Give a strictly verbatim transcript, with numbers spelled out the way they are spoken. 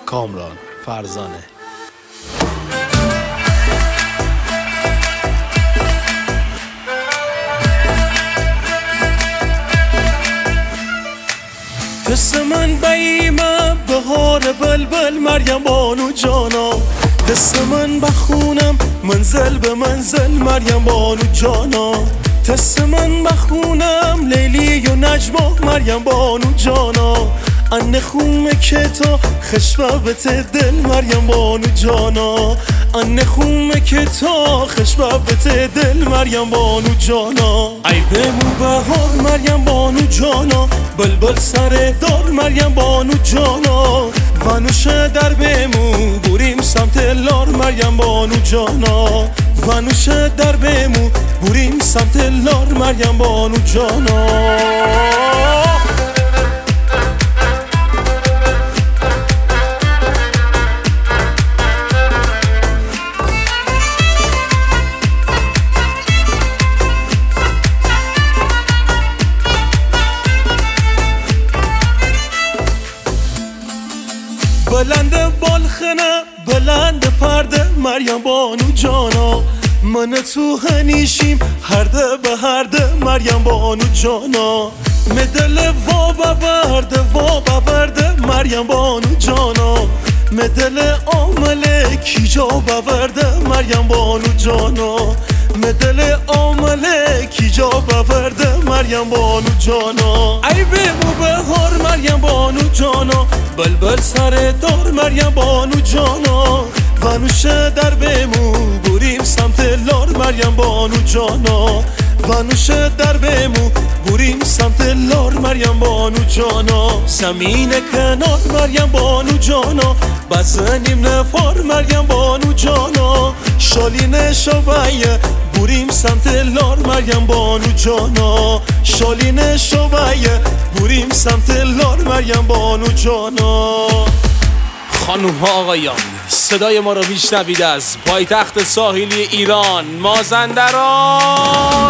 کامران فرزانه. دست من بیمه بهار بلبل مریم بانو جانا، دست من بخونم منزل به منزل مریم بانو جانا، دست من بخونم لیلی و نجما مریم بانو جانا، ان خومه که تا خشببت دل مریم بانو جانا، ان خومه که تا خشببت دل مریم بانو جانا، ای بمو بهار مریم بانو جانا، بلبل سر دار مریم بانو جانا، ونوش در بمو بریم سمت لار مریم بانو جانا، ونوش در بمو بریم سمت لار مریم بانو جانا. بلند بالخنه بلند پرده مریم بانو جانا، من تو هنیشیم هرده به هرده مریم بانو جانا، مدل وا بورده وا بورده مریم بانو جانا، مدل عامله کی جا بورده مریم بانو جانا، مدل عامله کی جا بورده مریم بانو جانا، ای بمو بهار مریم بانو جانا، بلبل سر دار مریم بانو جانا، ونوش در بمو بریم سمت لار مریم بانو جانا، ونوش در بمو بریم سمت لار مریم بانو جانا، زمین کنار مریم بانو جانا، بزنیم نفار مریم بانو جانا، شالین شویه بریم سمت لار مریم بانو جانا، شالین شویه بریم سمت لار مریم بانو جانا. خانوم ها آقایان، صدای ما رو میشنوید از پایتخت ساحلی ایران، مازندران.